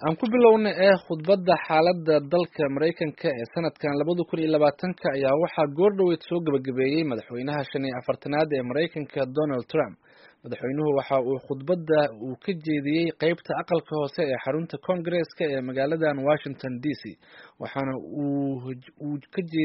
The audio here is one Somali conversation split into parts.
aan ku bilowna khudbadda xaaladda dalka Mareykanka ee sanadkan 2020 ayaa waxaa goordhoweyd soo gabagabeeyay madaxweynaha 45aad ee Mareykanka Donald Trump. Madaxweynuhu waxa uu khudbadda uu ka jeediyay qaybta aqalka hoose ee xarunta Congress-ka ee magaaladan Washington DC, waxaana uu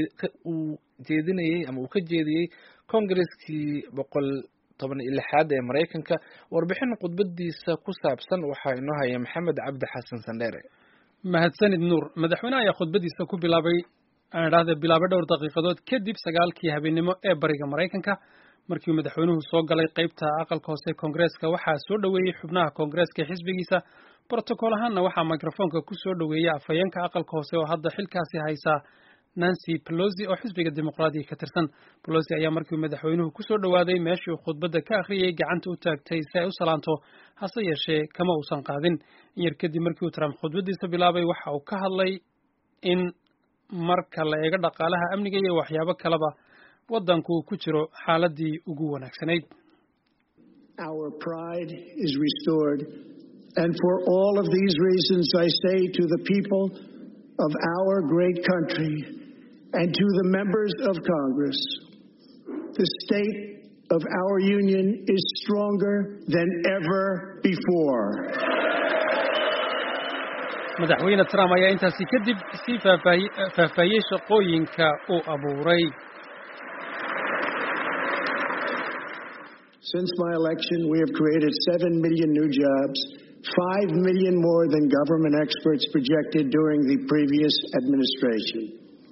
ka jeediyay Congress-kii 116aad ee Mareykanka. Warbixin khudbadiisa ku saabsan waxaa inoo haya Maxamed Cabdi Xasan Sandheere. mahadsanid nuur. madaxweynaha ayaa khudbadiisa ku bilaabay dhowr daqiiqadood kadib 9kii habeenimo ee bariga Mareykanka. markii madaxweynuhu soo galay qaybta aqalka hoose Congress-ka waxaa soo dhaweeyay xubnaha Congress-ka xisbigiisa. protocol ahaanna waxaa microphone-ka ku soo dhaweeyay afhayeenka aqalka hoose oo hadda xilkaasi haysa Nancy Pelosi oo xisbiga dimuqraadiga ka tirsan. Pelosi ayaa markii madaxweynuhu ku soo dhawaaday meeshii uu khudbadda ka akhriyay gacanta u taagtay si ay u salaanto, hase yeeshee kama uusan qaadin. yar kadib markii uu Trump khudbadiisa bilaabay waxa uu ka hadlay in marka la eego dhaqaalaha, amniga iyo waxyaabo kaleba waddanku uu ku jiro xaaladii ugu wanaagsanayd. Our pride is restored, and for all of these reasons I say to the people of our great country and to the members of Congress, the state of our union is stronger than ever before. madaxweyne Trump ayaa intaasi kadib si faahfaahiyay shaqooyinka uu abuuray. Since my election, we have created 7 million new jobs, 5 million more than government experts projected during the previous administration.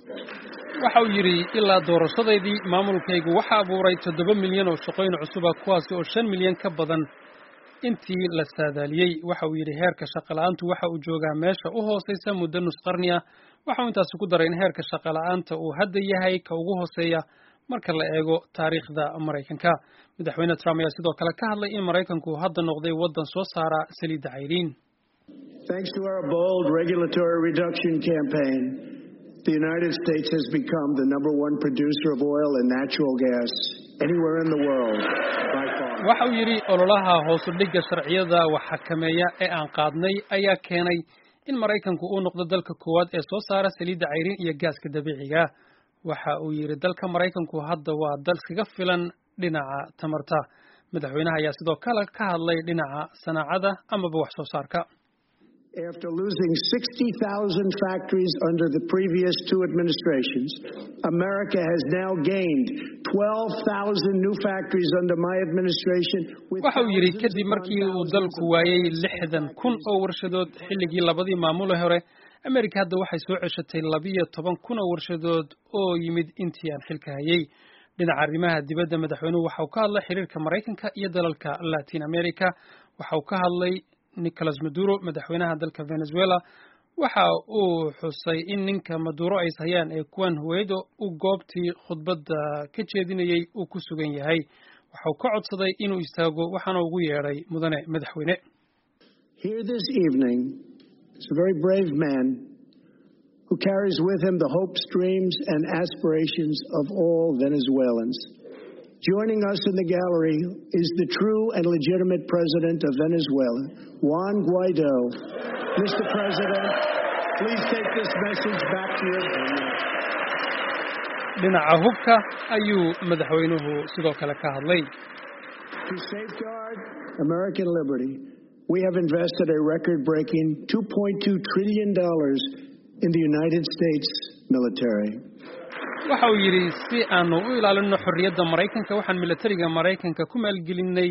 waxa uu yiri ilaa doorashadeedii maamulkaygu waxa abuuray 7 milyan oo shaqooyin cusub ah, kuwaas oo 5 milyan ka badan intii la saadaaliyay. waxa uu yiri heerka shaqo la'aantu waxa uu joogaa meesha u hooseysa muddo nus qarni ah. waxa uu intaas ku daray in heerka shaqo la'aanta uu hadda yahay ka ugu hooseeya marka la eego taariikhda Mareykanka. madaxweyne Trump ayaa sidoo kale ka hadlay in Mareykanku hadda noqday waddan soo saara saliidda cayriin. Thanks to our bold regulatory reduction campaign, the United States has become the #1 producer of oil and natural gas anywhere in the world by far. waxa uu yiri ololaha hoos u dhigga sharciyada wax xakameeya ee aan qaadnay ayaa keenay in Mareykanku uu noqdo dalka koowaad ee soo saara saliidda cayriin iyo gaaska dabiiciga. waxa uu yiri dalka Mareykanku hadda waa dal kaga filan dhinaca tamarta. madaxweynaha ayaa sidoo kale ka hadlay dhinaca sanaacada ama wax soo saarka. After losing 60,000 factories under the previous 2 administrations, America has now gained 12,000 new factories under my administration. waxa uu yiri kadib markii uu dalku waayay 60,000 oo warshadood xilligii labadii maamul hore, America hadda waxay soo ceshatay 12,000 oo warshadood oo yimid intii aan xilka hayay. dhinaca arrimaha dibadda madaxweynuhu waxa uu ka hadlay xiriirka Mareykanka iyo dalalka Latin America. waxa uu ka hadlay Nicolas Maduro, madaxweynaha dalka Venezuela. waxa uu xusay in ninka Maduro ay hayaan ee Juan Guaido uu goobtii khudbadda ka jeedinayay uu ku sugan yahay. waxa uu ka codsaday inuu istaago, waxaana ugu yeeray mudane madaxweyne. Here this evening is a very brave man who carries with him the hopes, dreams, and aspirations of all Venezuelans. Joining us in the gallery is the true and legitimate president of Venezuela, Juan Guaido. Mr. President, please take this message back to your family. dhinaca hubka ayuu madaxweynuhu sidoo kale ka hadlay. To safeguard American liberty, we have invested a record-breaking $2.2 trillion in the United States military. waxa uu yiri si aanu u ilaalino xorriyadda Mareykanka, waxaan militariga Mareykanka ku maalgelinay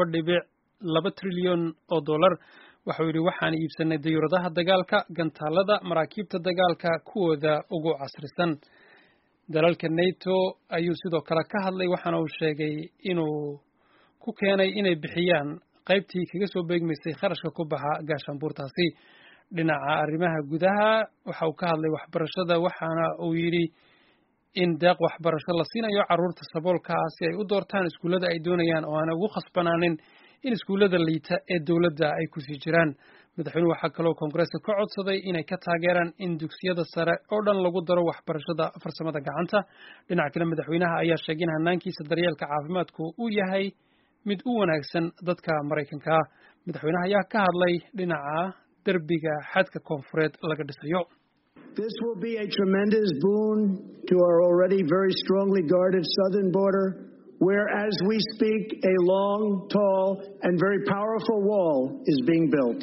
2.2 trilyan oo dollar. waxa uu yiri waxaan iibsanay dayuuradaha dagaalka, gantaalada, maraakiibta dagaalka kuwooda ugu casrisan. dalalka NATO ayuu sidoo kale ka hadlay, waxaana uu sheegay inuu ku keenay inay bixiyaan qaybtii kaga soo beegmaysay kharashka ku baxa gaashaanbuurtaasi. dhinaca arrimaha gudaha waxa uu ka hadlay waxbarashada, waxaana uu yiri in deeq waxbarasho la siinayo carruurta saboolka ah si ay u doortaan iskuullada ay doonayaan oo aan ugu khasbanaanin in iskuullada liita ee dowladda ay ku sii jiraan. madaxweynuhu waxaa kaloo Koongareeska ka codsaday inay ka taageeraan in dugsiyada sare oo dhan lagu daro waxbarashada farsamada gacanta. dhinaca kale madaxweynaha ayaa sheegay in hanaankiisa daryeelka caafimaadku uu yahay mid u wanaagsan dadka Mareykanka. madaxweynaha ayaa ka hadlay dhinaca derbiga xadka koonfureed laga dhisayo. This will be a tremendous boon to our already very strongly guarded southern border, where, as we speak, a long, tall, and very powerful wall is being built.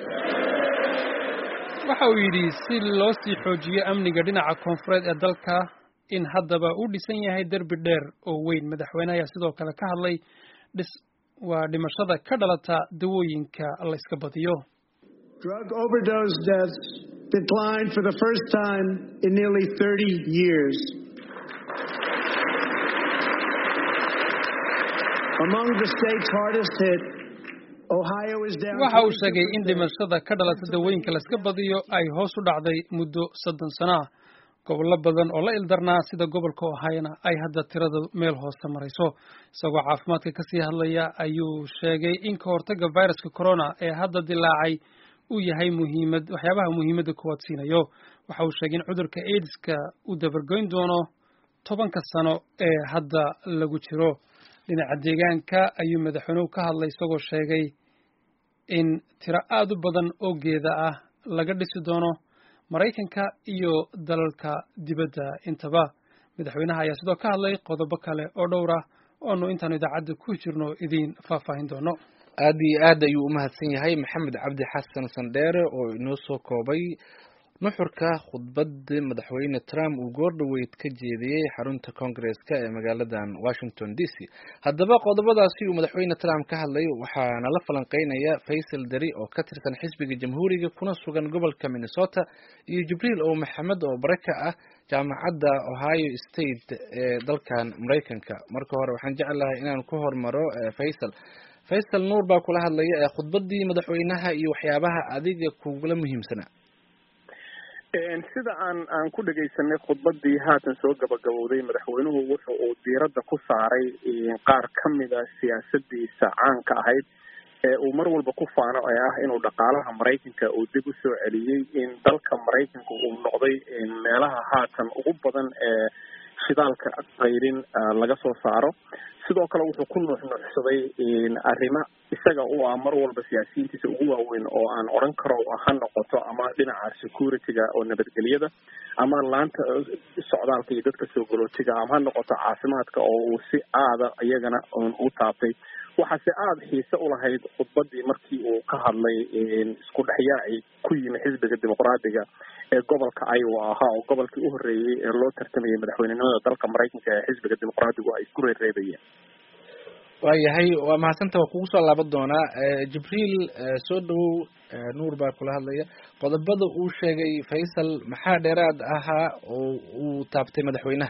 waxa uu yidhi si loo sii xoojiyo amniga dhinaca koonfureed ee dalka in haddaba uu dhisan yahay derbi dheer oo weyn. Madaxweynaha ayaa sidoo kale ka hadlay waa dhimashada ka dhalata dawooyinka la iska badiyo. Drug overdose deaths declined for the first time in nearly 30 years. Among the states hardest hit, Ohio is down. waxa uu sheegay in dhimashada ka dhalata dawooyinka la iska badiyo ay hoos u dhacday muddo 30 sano ah. gobollo badan oo la ildarnaa sida gobolka Ohio ay hadda tirada meel hoose marayso. Isagoo caafimaadka ka sii hadlaya ayuu sheegay in ka hortagga viruska corona ee hadda dilaacay uu yahay waxyaabaha muhiimadda kuwaad siinayo. waxa uu sheegay in cudurka AIDS-ka uu dabargoyn doono 10 sano ee hadda lagu jiro. dhinaca deegaanka ayuu madaxweynuhu ka hadlay isagoo sheegay in tiro aad u badan oo geeda ah laga dhisi doono Maraykanka iyo dalalka dibadda intaba. madaxweynaha ayaa sidoo ka hadlay qodobo kale oo dhowr ah oo intaanu idaacadda ku jirno idin faahfaahin doono. aad iyo aad ayuu u mahadsan yahay Maxamed Cabdi Xasan Sandheere oo inoo soo koobay nuxurka khudbadda madaxweyne Trump uu goordhaweyd ka jeediyay xarunta Congress-ka ee magaalada Washington DC. haddaba qodobadaasi uu madaxweyne Trump ka hadlay waxaana la falanqeynaya Faisal Dari oo ka tirsan xisbiga Jamhuuriga kuna sugan gobolka Minnesota iyo Jibriil oo Maxamed oo baraka ah jaamacadda Ohio State ee dalkan Mareykanka. marka hore waxaan jeclahay inaan ku hormaro Faisal Nuur baa kula hadlaya khudbaddii madaxweynaha iyo waxyaabaha adiga kugula muhiimsanaa. sida aan ku dhageysanay khudbadii haatan soo gabagabowday madaxweynuhu wuxuu uu diiradda ku saaray qaar kamida siyaasadiisa caanka ahayd ee uu mar walba ku faano ee ah inuu dhaqaalaha Mareykanka uu dib u soo celiyay in dalka Mareykanka uu noqday meelaha haatan ugu badan ee shidaalka qayrin laga soo saaro. sidoo kale wuxuu ku nuuxnuuxsaday arrimo isaga oo mar walba siyaasiyiintiisa ugu waaweyn oo aan oran karo ha noqoto ama dhinaca security-ga oo nabadgelyada ama laanta socdaalka iyo dadka soo galootiga ama ha noqoto caafimaadka oo uu si aada iyagana u taabtay. waxaase aada xiise u lahayd khudbadii markii uu ka hadlay isku dhexyaaci ku yimi xisbiga dimuqraadiga ee gobolka Iowa ahaa oo gobolkii u horeeyay ee loo tartamayay madaxweynenimada dalka Mareykanka ee xisbiga dimuqraadigu ay isku reereebayeen. waayahay waa mahadsantahay waa kugu soo laaban doonaa. Jibriil soo dhawow. Nuur baa kula hadlaya qodobada uu sheegay Faisal maxaa dheeraad ahaa oo uu taabtay madaxweynaha.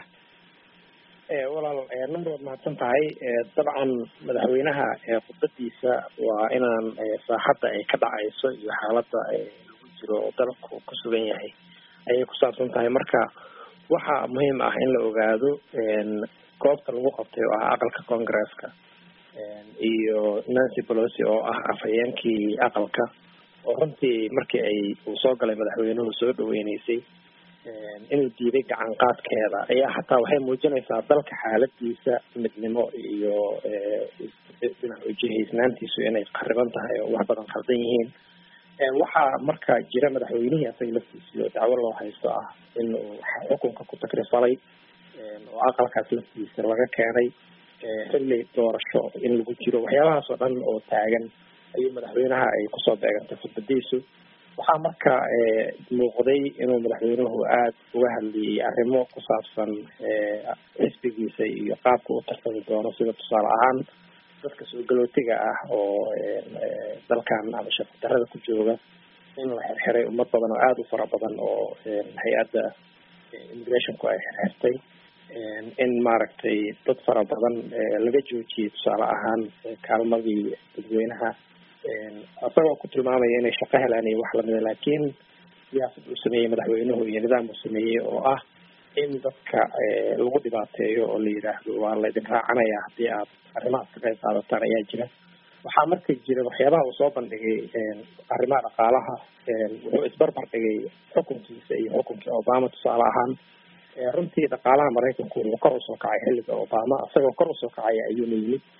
walaal Nuur waad mahadsan tahay. dabcan madaxweynaha khudbadiisa waa inaan saaxadda ay ka dhacayso iyo xaaladda lagu jiro oo dalku ku sugan yahay ayay ku saabsan tahay. marka waxa muhiim ah in la ogaado goobta lagu qabtay oo ah aqalka Congress-ka iyo Nancy Pelosi oo ah afhayeenkii aqalka oo runtii markii uu soo galay madaxweynuhu soo dhaweynaysay inuu diiday gacan qaadkeeda ayaa xataa waxay muujinaysaa dalka xaaladiisa midnimo iyo dhinac ujihaysnaantiisu inay qariban tahay oo wax badan qaldan yihiin. waxaa marka jira madaxweynihii asaga laftiisa dacwo loo haysto ah inuu xukunka ku takrifalay oo aqalkaas laftiisa laga keenay xilli doorasho in lagu jiro. waxyaabahaas oo dhan oo taagan ayuu madaxweynaha ay kusoo beegantay khudbadiisu. waxaa marka muuqday inuu madaxweynuhu aada uga hadlayay arrimo ku saabsan xisbigiisa iyo qaabka u tartami doono, sida tusaale ahaan dadka soo galootiga ah oo dalkan ama shaqo darrada ku jooga in la xirxiray ummad badan oo aada u fara badan oo hay-adda immigrationku ay xirxirtay in maaragtay dad fara badan laga joojiyey tusaale ahaan kaalmadii dadweynaha asagoo ku tilmaamaya inay shaqo helaan iyo wax lamida. laakiin siyaasad uu sameeyey madaxweynuhu iyo nidaam uu sameeyey oo ah in dadka lagu dhibaateeyo oo la yidhaahdo waa laydin raacanaya haddii aad arrimahaas ka qayb qaadataan ayaa jira. waxaa marka jira waxyaabaha uu soo bandhigay arrimaha dhaqaalaha. wuxuu isbarbar dhigay xukunkiisa iyo xukunkii Obama tusaale ahaan. runtii dhaqaalaha Mareykanku wuxuu kor usoo kacay xilliga Obama, isagoo kor usoo kacaya ayuuna yimid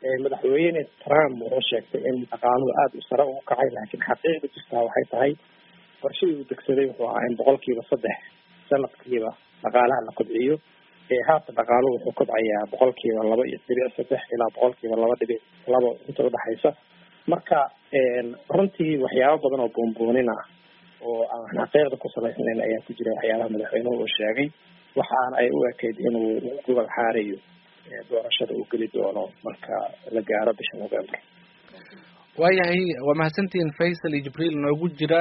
madaxweyne Trump wuxuu sheegtay in dhaqaaluhu aada u sare ugu kacay, laakiin xaqiiqda jirtaa waxay tahay qorshihii uu degsaday wuxuu ahaa in 3% sanadkiiba dhaqaalaha la kobciyo. Haatan dhaqaaluhu wuxuu kobcayaa 2.3 ilaa 2.2 inta udhaxaysa. Marka runtii waxyaabo badan oo boonboonin ah oo aan xaqiiqda ku salaysnayn ayaa ku jira waxyaabaha madaxweynuhu uu sheegay, waxaana ay u ekeyd inuu gobol xaarayo doorashada uu geli doono marka la gaaro bisha November. waayahay waa mahadsantihiin Faisal iyo Jibriil noogu jira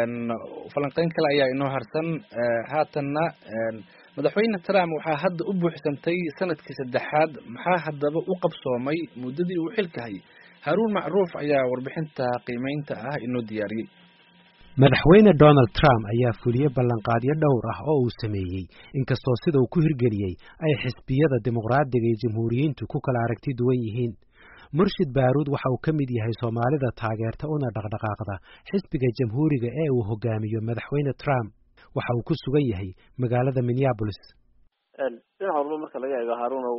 falanqeyn kale ayaa inoo harsan. haatanna madaxweyne Trump waxaa hadda u buuxsantay sanadkii 3aad. maxaa haddaba u qabsoomay muddadii uu xilka hayay? Haruun Macruuf ayaa warbixinta qiimeynta ah inoo diyaariyay. madaxweyne Donald Trump ayaa fuliyay ballanqaadyo dhowr ah oo uu sameeyay, inkastoo sida uu ku hirgeliyay ay xisbiyada dimuqraadiga iyo jamhuuriyiintu ku kala aragti duwan yihiin. Murshid Baaruud waxa uu ka mid yahay Soomaalida taageerta una dhaqdhaqaaqda xisbiga jamhuuriga ee uu hogaamiyo madaxweyne Trump. waxa uu ku sugan yahay magaalada Minneapolis. dhinaca walba marka laga eego Haruunow,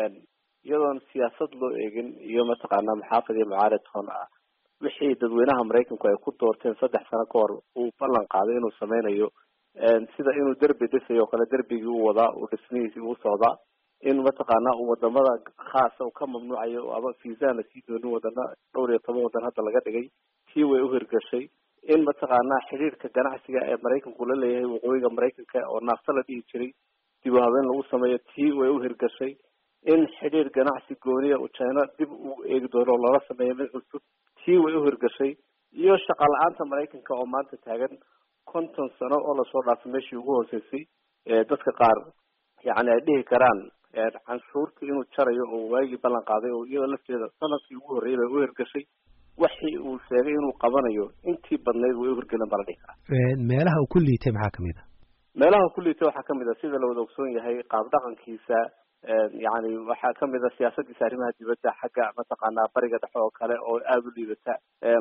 iyadoon siyaasad loo eegin iyo mataqaanaa maxaafid iyo mucaarad toon ah, wixii dadweynaha Mareykanku ay ku doorteen 3 sano ka hor uu ballan qaaday inuu sameynayo, sida inuu derbi dhisayo kale derbigii uu wadaa, uu dhismihiisii uu socdaa, in mataqaanaa uu wadamada khaasa uu ka mamnuucayo ama fiisaan la sii doonin wadana 12 wadan hadda laga dhigay, tii way u hirgashay. in mataqaanaa xiriirka ganacsiga ee Mareykanku la leeyahay waqooyiga Mareykanka oo naafta la dhihi jiray dib u habeyn lagu sameeyo, tii way u hirgashay. in xiriir ganacsi gooniya uu China dib u eegi doono lala sameeyo mid cusub, tii way u hirgashay. iyo shaqo la'aanta Mareykanka oo maanta taagan 50 sano oo la soo dhaafay meeshii ugu hooseysay, dadka qaar yacni ay dhihi karaan canshuurta inuu jarayo oo waagii ballan qaaday oo iyada lafteeda sanadkii ugu horreeyay bay u hirgashay. wixii uu sheegay inuu qabanayo intii badneyd way u hirgelin baa la dhihi karaa. meelaha uu ku liitay maxaa kamid ah? meelaha uu ku liitay waxaa kamid ah sida la wada ogsoon yahay qaab dhaqankiisa, yacni waxaa kamid ah siyaasadiisa arrimaha dibadda xagga mataqaanaa bariga dhexe oo kale oo aada u liidata,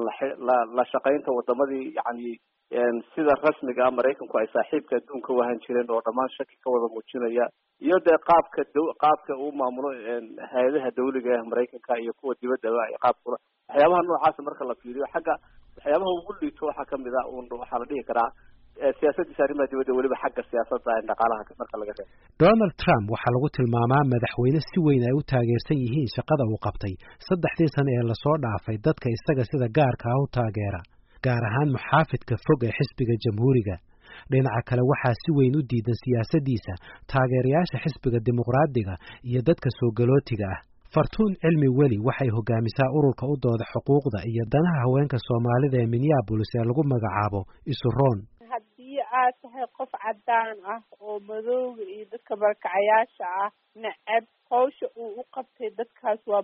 la shaqaynta wadamadii yacni sida rasmiga ah Mareykanku ay saaxiibka adduunka u ahaan jireen oo dhammaan shaki ka wada muujinaya, iyo dee qaabka uu maamulo hay-adaha dawliga ah Mareykanka iyo kuwa dibadda ay qaabkula waxyaabaha noocaas marka la fiiriyo xagga waxyaabaha ugu liito waxaa kamid ah waxaa la dhihi karaa siyaasadiisa arrimaha dibadda, weliba xagga siyaasadda dhaqaalaha marka laga reebo. Donald Trump waxaa lagu tilmaamaa madaxweyne si weyn ay u taageersan yihiin shaqada uu qabtay 3 sano ee la soo dhaafay dadka isaga sida gaarka ah u taageera, gaar ahaan muxaafidka fog ee xisbiga jamhuuriga. dhinaca kale waxaa si weyn u diidan siyaasadiisa taageerayaasha xisbiga dimuqraadiga iyo dadka soo galootiga ah. Fartuun Cilmi Weli waxay hogaamisaa ururka u dooda xuquuqda iyo danaha haweenka Soomaalida ee Minneapolis ee lagu magacaabo Isuroon. haddii aad tahay qof cadaan ah oo madowga iyo dadka barakacayaasha ah necab, hawsha uu u qabtay dadkaas waa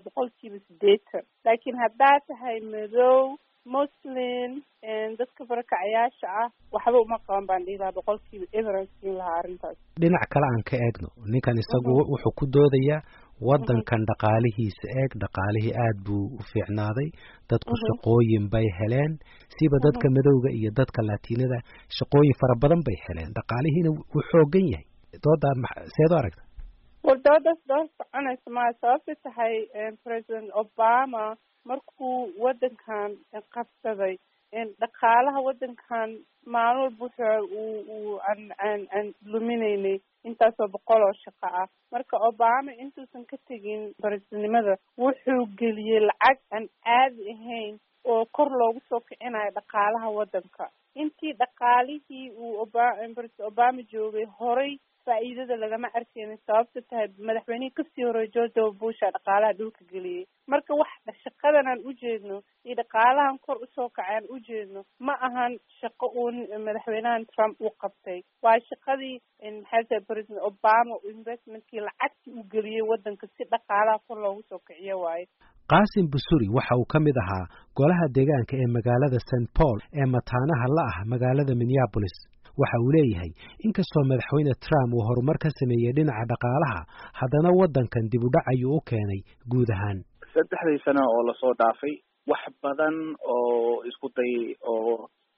80%. laakiin haddaad tahay madow, Muslim, dadka barakacayaasha ah waxba uma qaban baan dhihi lahaa 100% siin lahaa arrintaas. dhinac kale aan ka eegno, ninkan isagu wuxuu ku doodayaa wadankan dhaqaalihiisa eeg, dhaqaalihii aad buu u fiicnaaday, dadku shaqooyin bay heleen, siba dadka madowga iyo dadka Laatinada shaqooyin fara badan bay heleen, dhaqaalihiina wuu xoogan yahay. dooda seed u aragta? wardoodaas soconaysa ma sababta tahay President Obama markuu wadankan qabsaday dhaqaalaha wadankan maalin walba wuxuu aan luminaynay intaasoo 100 oo shaqo ah. marka Obama intuusan ka tegin presidentnimada wuxuu geliyay lacag aan caadi ahayn oo kor loogu soo kicinayo dhaqaalaha wadanka. intii dhaqaalihii uu Obama joogay horay faa'iidada lagama arkaynin, sababta tahay madaxweynihii kasii horeeyay George Bush dhaqaalaha dhulka geliyay. marka wax shaqadan aan u jeedno iyo dhaqaalahan kor u soo kacay aan u jeedno ma ahan shaqo uu madaxweynahan Trump uu qabtay, waa shaqadii maxay President Obama investmentkii lacagtii uu geliyay wadanka si dhaqaalaha kor loogu soo kiciyo waaye. Qaasim Busuri waxa uu ka mid ahaa golaha deegaanka ee magaalada St. Paul ee mataanaha la ah magaalada Minneapolis. waxa uu leeyahay inkastoo madaxweyne Trump uu horumar ka sameeyay dhinaca dhaqaalaha, haddana wadankan dib u dhac ayuu u keenay guud ahaan. 3 sano oo la soo dhaafay wax badan oo isku day oo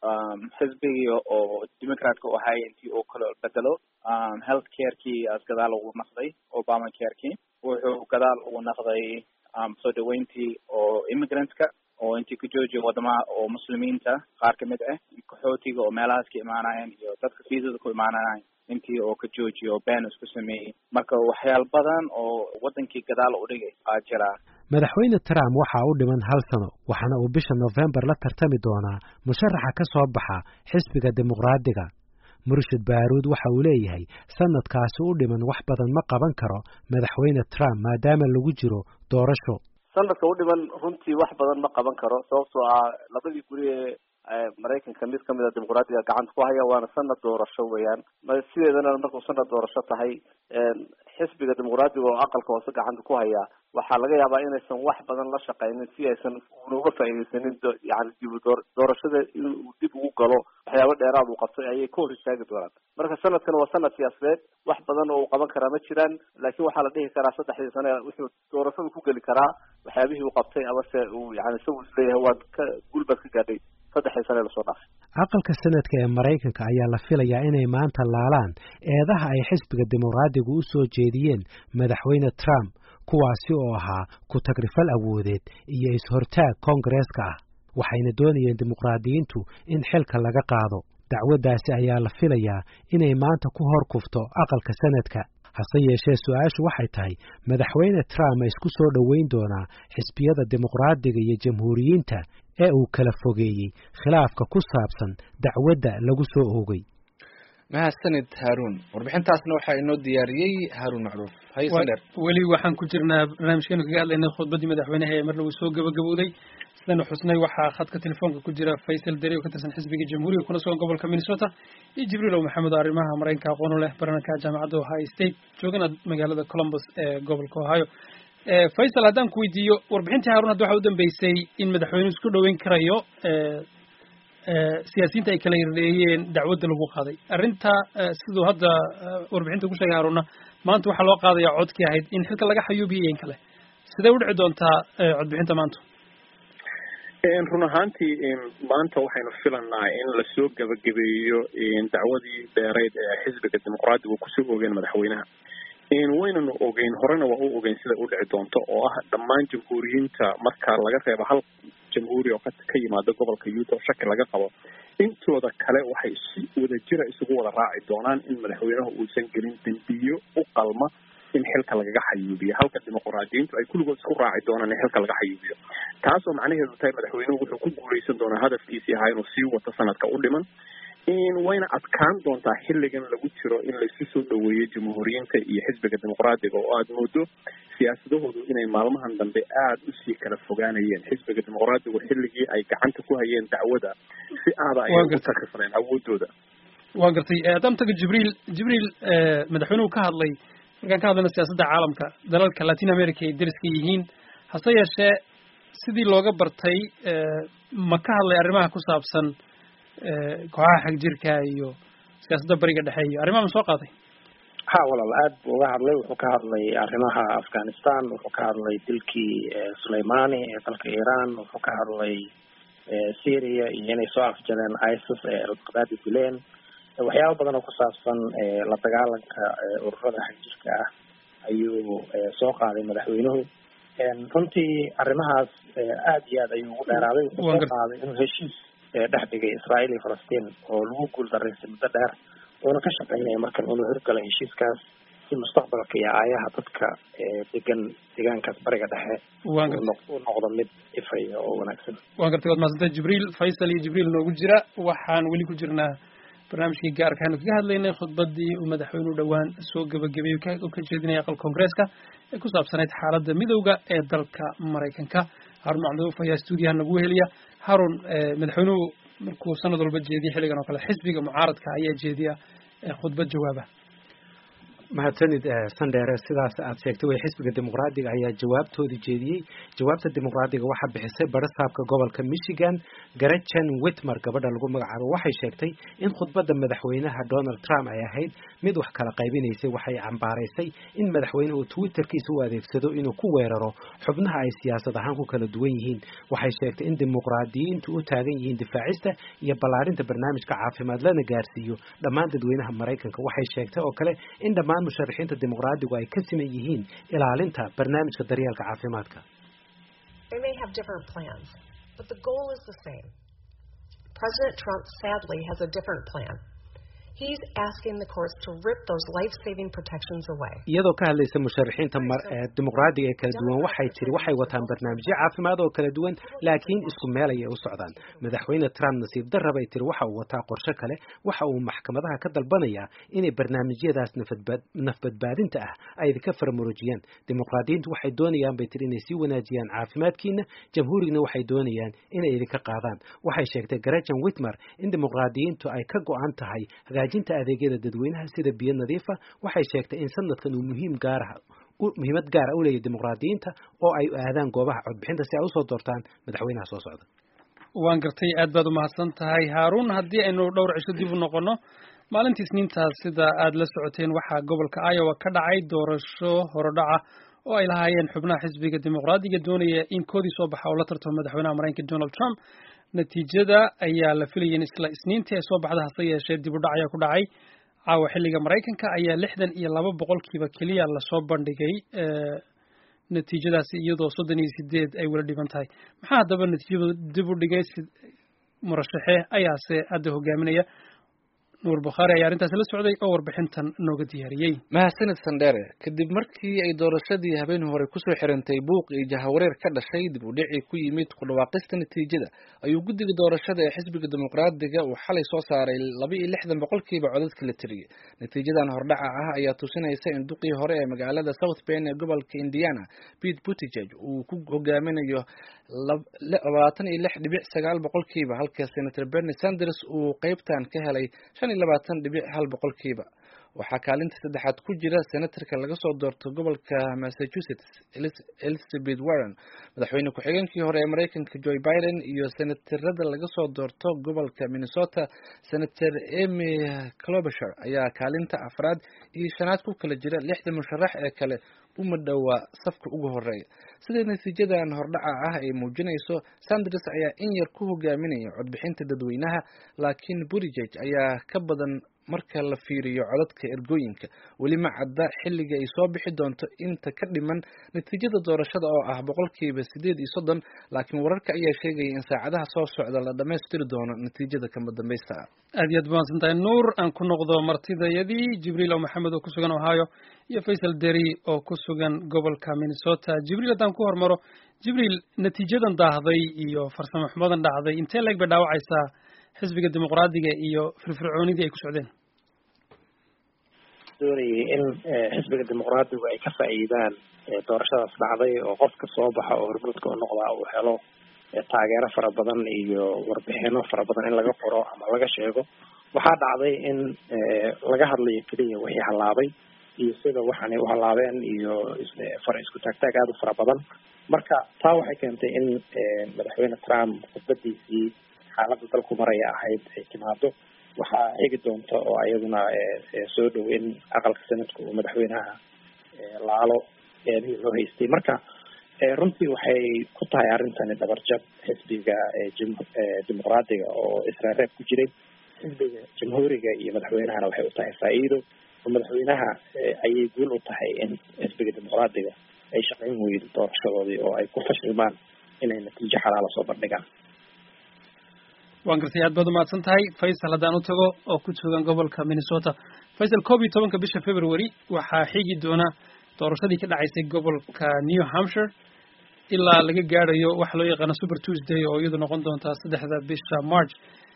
xisbiga oo Democratka oo ahay intii oo kala bedelo, health care-kii as gadaal ugu noqday, Obama care-kii wuxuu gadaal ugu noqday soo dhaweyntii oo immigrantska oo intii ka joojiya wadamaha oo muslimiinta qaar kamid ah qaxootiga oo meelahaas ka imaanayeen iyo dadka fiisada ku imaanayeen intii oo ka joojiya oo been isku sameeyey marka waxyaal badan oo wadankii gadaal u dhigay aa jira. madaxweyne Trump waxa uu dhiman 1 sano waxaana uu bisha November la tartami doonaa musharaxa ka soo baxa xisbiga dimuqraadiga. Murshid Baaruud waxa uu leeyahay sanadkaasi u dhiman wax badan ma qaban karo madaxweyne Trump maadaama lagu jiro doorasho. sanadka u dhiman runtii wax badan ma qaban karo sababtoo ah labadii guri ee Mareykanka mid kamid ah dimuqraadiga gacanta ku haya waana sanad doorasho weeyaan sideedana markuu sanad doorasho tahay xisbiga dimuqraadiga oo aqalka hoose gacanta ku haya waxaa laga yaabaa inaysan wax badan la shaqeynin si aysan uga faa'iideysanin yani doorashada inuu dib ugu galo waxyaabo dheeraad uu qabtay ayay ka hor istaagi doonaan marka sanadkan waa sanad siyaasadeed wax badan oo uu qaban karaa ma jiraan laakiin waxaa la dhihi karaa 3 sano wuxuu doorashada ku geli karaa waxyaabihii uu qabtay amase uu yani isagu isleeyahay waad ka gulbad ka gaadhay 3 sano la soo dhaafay. aqalka sanadka ee Mareykanka ayaa la filayaa inay maanta laalaan eedaha ay xisbiga dimuqraadigu u soo jeediyeen madaxweyne Trump kuwaasi oo ahaa ku tagrifal awoodeed iyo is-hortaag Koongareeska ah waxayna doonayeen dimuqraadiyiintu in xilka laga qaado. dacwadaasi ayaa la filayaa inay maanta ku hor kufto aqalka sanadka hase yeeshee su'aashu waxay tahay madaxweyne Trump isku soo dhaweyn doonaa xisbiyada dimuqraadiga iyo jamhuuriyiinta ee uu kala fogeeyay khilaafka ku saabsan dacwadda lagu soo oogay. mahadsanid Harun warbixintaasna waxa inoo diyaariyay Harun Macruuf. haysander weli waxaan ku jirnaa barnaamijkeena kaga hadlaynay khudbadii madaxweynaha ee mar lagu soo gabagabowday sidaan xusnay waxaa khadka telefoonka ku jira Faisal Deri oo ka tirsan xisbiga jamhuuriga kuna sugan gobolka Minnesota iyo Jibriil Maxamed arrimaha Mareykanka aqoon u leh barnaamijka jaamacadda Ohio State joogana magaalada Columbus ee gobolka Ohio. Faisal haddaan ku weydiiyo warbixintii Harun hadda waxa u dambeysay in madaxweynuhu isku dhaweyn karayo siyaasiyiinta ay kala yareeyeen dacwadda lagu qaaday arrinta sidoo hadda warbixinta ku sheegay Haruna maanta waxa loo qaadayaa codkii ahayd in xilka laga xayuubiyay in kale sidee u dhici doontaa codbixinta maanta? run ahaantii maanta waxaynu filanaa in la soo gabagabeeyo dacwadii dheereyd ee xisbiga dimuqraadiga kusoo oogeen madaxweynaha waynanu ogeyn horena waa u ogeyn sida u dhici doonto oo ah dhammaan jamhuuriyiinta marka laga reebo hal jamhuuri oo ka yimaada gobolka Utah oo shaki laga qabo intooda kale waxay si wadajira isugu wada raaci doonaan in madaxweynuhu uusan gelin dambiyo u qalma in xilka laga xayuubiyo halka dimuqraadiyiintu ay kulligood isku raaci doonaan in xilka laga xayuubiyo taasoo macnaheedu tahay madaxweynuhu wuxuu ku guuleysan doonaa hadafkiisii ahaa inuu sii wato sanadka u dhiman wayna adkaan doontaa xilligan lagu jiro in laysu soo dhaweeyo jamhuuriyiinta iyo xisbiga dimuqraadiga oo aad moodo siyaasadahoodu inay maalmahan dambe aad usii kala fogaanayeen xisbiga dimuqraadigu xilligii ay gacanta ku hayeen dacwada si aada ay u takrifneen awoodooda. waa gartay haddaan tago Jibriil madaxweynuhu ka hadlay markaan ka hadlayna siyaasadda caalamka dalalka Latin America ay deriska yihiin hase yeeshee sidii looga bartay ma ka hadlay arrimaha ku saabsan kooxaha xagjirka iyo siyaasadda bariga dhexe iyo arrimaha ma soo qaaday? ha walaal aad buu uga hadlay wuxuu ka hadlay arrimaha Afghanistan wuxuu ka hadlay dilkii Soleimani ee dalka Iran wuxuu ka hadlay Syria iyo inay soo afjareen ISIS ee al-Qadaadi dileen waxyaabo badan oo ku saabsan la dagaalanka ururada xagjirka ah ayuu soo qaaday madaxweynuhu runtii arrimahaas aad iyo aad ayuu ugu dheeraaday wuxuu soo qaaday inuu heshiis dhex dhigay Israa'iil iyo Falastiin oo lagu guuldareystay muddo dheer oona ka shaqeynaya markan inuu hirgalo heshiiskaas si mustaqbalka iyo aayaha dadka degan deegaankaas bariga dhexe uu noqdo mid ifaya oo wanaagsan. waan gartay waad mahadsantahay Jibriil. Faisal iyo Jibriil noogu jira waxaan weli ku jirnaa barnaamijkii gaarka ah kaga hadlaynay khudbadii uu madaxweynuhu dhawaan soo gabagabeeyay ka jeedinaya aqalka Koongareeska ee ku saabsanayd xaaladda midowga ee dalka Mareykanka. Harun Macruuf ayaa stuudiyaha nagu heliya. Harun madaxweynuhu markuu sanad walba jeediyo xilligan oo kale xisbiga mucaaradka ayaa jeediya khudbad jawaaba. mahadsanid Sandere sidaas aad sheegtay way xisbiga dimuqraadiga ayaa jawaabtoodii jeediyay. jawaabta dimuqraadiga waxa bixisay barasaabka gobolka Michigan Gretchen Whitmer gabadha lagu magacaabo waxay sheegtay in khudbadda madaxweynaha Donald Trump ay ahayd mid wax kala qaybinaysay waxay cambaaraysay in madaxweynuhu Twitterkiisa u adeegsado inuu ku weeraro xubnaha ay siyaasad ahaan ku kala duwan yihiin. waxay sheegtay in dimuqraadiyiintu u taagan yihiin difaacista iyo ballaarinta barnaamijka caafimaad lana gaarsiiyo dhammaan dadweynaha Mareykanka. waxay sheegtay oo kale in dhammaan musharaxiinta dimuqraadigu ay ka siman yihiin ilaalinta barnaamijka daryeelka caafimaadka. They may have different plans, but the goal is the same. President Trump, sadly, has a different plan. He's asking the courts to rip those life-saving protections away. iyadoo ka hadlaysa musharaxiinta dimuqraadiga ee kala duwan waxay wataan barnaamijyo caafimaad oo kala duwan laakiin isku meel ay u socdaan madaxweyne Trump nasiib darro bay tiri waxa uu wataa qorshe kale waxa uu maxkamadaha ka dalbanaya inay barnaamijyadaas nafbadbaadinta ah ay ka farmaroojiyaan dimuqraadiyiintu waxay doonayaan bay tiri inay sii wanaajiyaan caafimaadkiina jamhuurigna waxay doonayaan inay idinka qaadaan waxay sheegtay Gretchen Whitmer in dimuqraadiyiintu ay ka go'an tahay hagaajinta adeegyada dadweynaha sida biyo nadiif ah waxay sheegtay in sanadkan uu muhiimad gaar ah u leeyahay dimuqraadiyiinta oo ay aadaan goobaha codbixinta si ay u soo doortaan madaxweynaha soo socda waan gartay aad baad u mahadsan tahay Haarun haddii aynu dhowr cisho dib u noqono maalintii Isniintaas sida aad la socoteen waxaa gobolka Iowa ka dhacay doorasho horodhaca oo ay lahaayeen xubnaha xisbiga dimuqraadiga doonaya in koodii soo baxa oo la tartamo madaxweynaha Mareykanka Donald Trump natiijada ayaa la filayay isla Isniintii ay soo baxda hase yeeshee dib u dhac ayaa ku dhacay caawa xilliga Mareykanka ayaa 62% kaliya la soo bandhigay natiijadaasi iyadoo 38 ay wala dhiban tahay maxaa hadaba natiijadu dib u dhigay murashaxe ayaase hadda hogaaminaya Nuur Bukhari ayaa arintaas la socday oo warbixintan nooga diyaariyay mahadsanid Sandere kadib markii ay doorashadii habeen hore ku soo xirantay buuq iyo jahawareer ka dhashay dib u dhici ku yimid ku dhawaaqista natiijada ayuu guddiga doorashada ee xisbiga dimuqraadiga uu xalay soo saaray 62% codadka la tiriyay natiijadan hordhaca ah ayaa tusinaysa in duqii hore ee magaalada South Bend ee gobolka Indiana Pete Buttigieg uu ku hogaaminayo 26.9% halka Senator Bernie Sanders uu qaybtan ka helay 25.1% waxaa kaalinta saddexaad ku jira senatarka laga soo doorto gobolka Massachusetts Elizabeth Warren madaxweyne ku-xigeenkii hore ee Mareykanka Joe Biden iyo senatarada laga soo doorto gobolka Minnesota Senator Amy Klobuchar ayaa kaalinta afraad iyo shanaad ku kala jira 6 musharax ee kale uma dhawa safka ugu horeeya sida natiijadan hordhaca ah ay muujinayso Sanders ayaa in yar ku hogaaminaya codbixinta dadweynaha laakiin Buttigieg ayaa ka badan marka la fiiriyo codadka ergooyinka wali ma cadda xilliga ay soo bixi doonto inta ka dhiman natiijada doorashada oo ah 8% laakiin wararka ayaa sheegaya in saacadaha soo socda la dhameystiri doono natiijada kama dambaysta aad iyo aad baan santahay Nuur aan ku noqdo martidayadii Jibriil oo Maxamed oo ku sugan Ohio iyo Faisal Deri oo ku sugan gobolka Minnesota Jibriil hadaan ku hormaro Jibriil natiijadan daahday iyo farsamo xumadan dhacday intee leeg bay dhaawacaysaa xisbiga dimuqraadiga iyo firfircoonidii ay ku socdeen doonayay in xisbiga dimuqraadigu ay ka faa'iidaan doorashadaas dhacday oo qofka soo baxa oo hormuudka u noqda uu helo taageero fara badan iyo warbixino fara badan in laga qoro ama laga sheego waxaa dhacday in laga hadlayo kaliya wixii halaabay iyo sida waxaan u halaabeen iyo far isku taagtaag aad u fara badan marka taa waxay keentay in madaxweyne Trump khudbadiisii xaaladda dalku maraya ahayd ay timaado waxaa xigi doonta oo ayaduna soo dhow in aqalka sanadku uu madaxweynaha laalo eedihii loo haystay marka runtii waxay ku tahay arrintani dabarjab xisbiga dimuqraadiga oo israareeb ku jiray xisbiga jamhuuriga iyo madaxweynahana waxay u tahay faa'iido oo madaxweynaha ayay guul u tahay in xisbiga dimuqraadiga ay shaqayn weydo doorashadoodii oo ay ku fashilmaan inay natiijo xalaala soo bandhigaan waan gartay aad baad u mahadsan tahay Faisal haddaan u tago oo ku sugan gobolka Minnesota Faisal 11 bisha February waxaa xigi doona doorashadii ka dhacaysay gobolka New Hampshire ilaa laga gaarayo wax loo yaqaan Super Tuesday oo iyadu noqon doonta 3 bisha March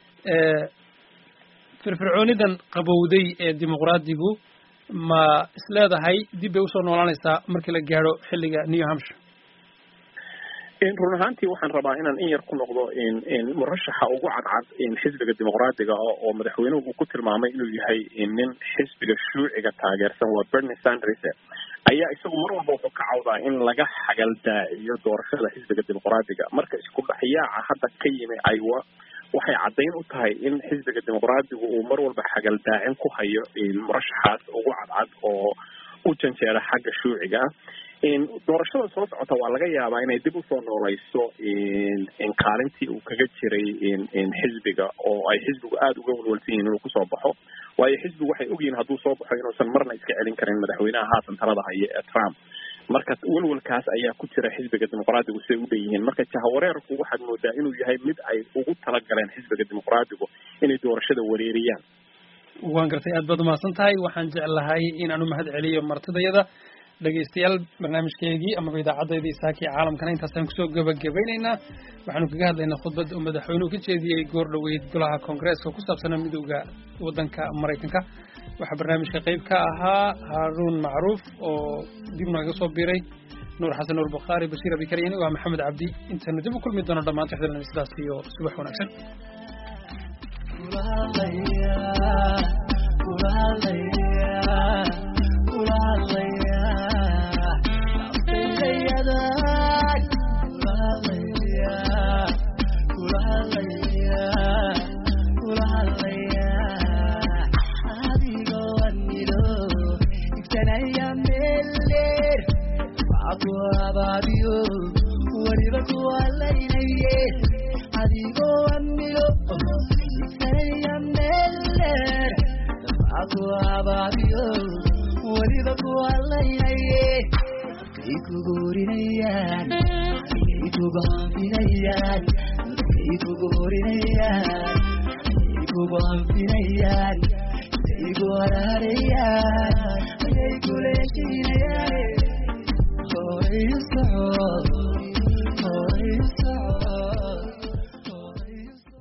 firfircoonidan qabowday ee dimuqraadigu ma isleedahay dib bay u soo noolaanaysaa markii la gaaro xilliga New Hampshire run ahaantii waxaan rabaa inaan in yar ku noqdo murashaxa ugu cadcad xisbiga dimuqraadiga oo madaxweynuhu uu ku tilmaamay inuu yahay nin xisbiga shuuciga taageersan waa Bernie Sanders ayaa isagu mar walba wuxuu ka cawdaa in laga xagaldaaciyo doorashada xisbiga dimuqraadiga marka isku dhaxyaaca hadda ka yimi Iowa waxay caddayn u tahay in xisbiga dimuqraadigu uu mar walba xagaldaacin ku hayo murashaxaas ugu cadcad oo u janjeera xagga shuuciga doorashada soo socota waa laga yaabaa inay dib usoo nooleyso kaalintii uu kaga jiray xisbiga oo ay xisbigu aada uga walwalsan yihiin inuu kusoo baxo waayo xisbigu waxay ogyihiin hadduu soo baxo inuusan marna iska celin karin madaxweynaha haatan talada haya ee Trump marka walwalkaas ayaa ku jira xisbiga dimuqraadigu siday u dhanyihiin marka jahawareerku waxaad moodaa inuu yahay mid ay ugu talagaleen xisbiga dimuqraadigu inay doorashada wareeriyaan. waan gartay aad baad umahadsan tahay waxaan jeclahay in aan u mahad celiyo martidayada dhegeystayaal barnaamijkeygii amaba idaacadeedii saakii caalamkana intaasaan kusoo gabagabaynaynaa waxaanu kaga hadlaynaa khudbad uu madaxweynuhu ka jeediyey goor dhoweyd golaha koongareeska ku saabsanaa midowda waddanka maraykanka waxaa barnaamijka qayb ka ahaa haaruun macruuf oo dib nooga soo biiray nuur xasan nuur bukhaari bashiir abikaryani waa maxamed cabdi intaanu dib u kulmi doono dhammaan tixdalna sidaas iyo subax wanaagsan. Igu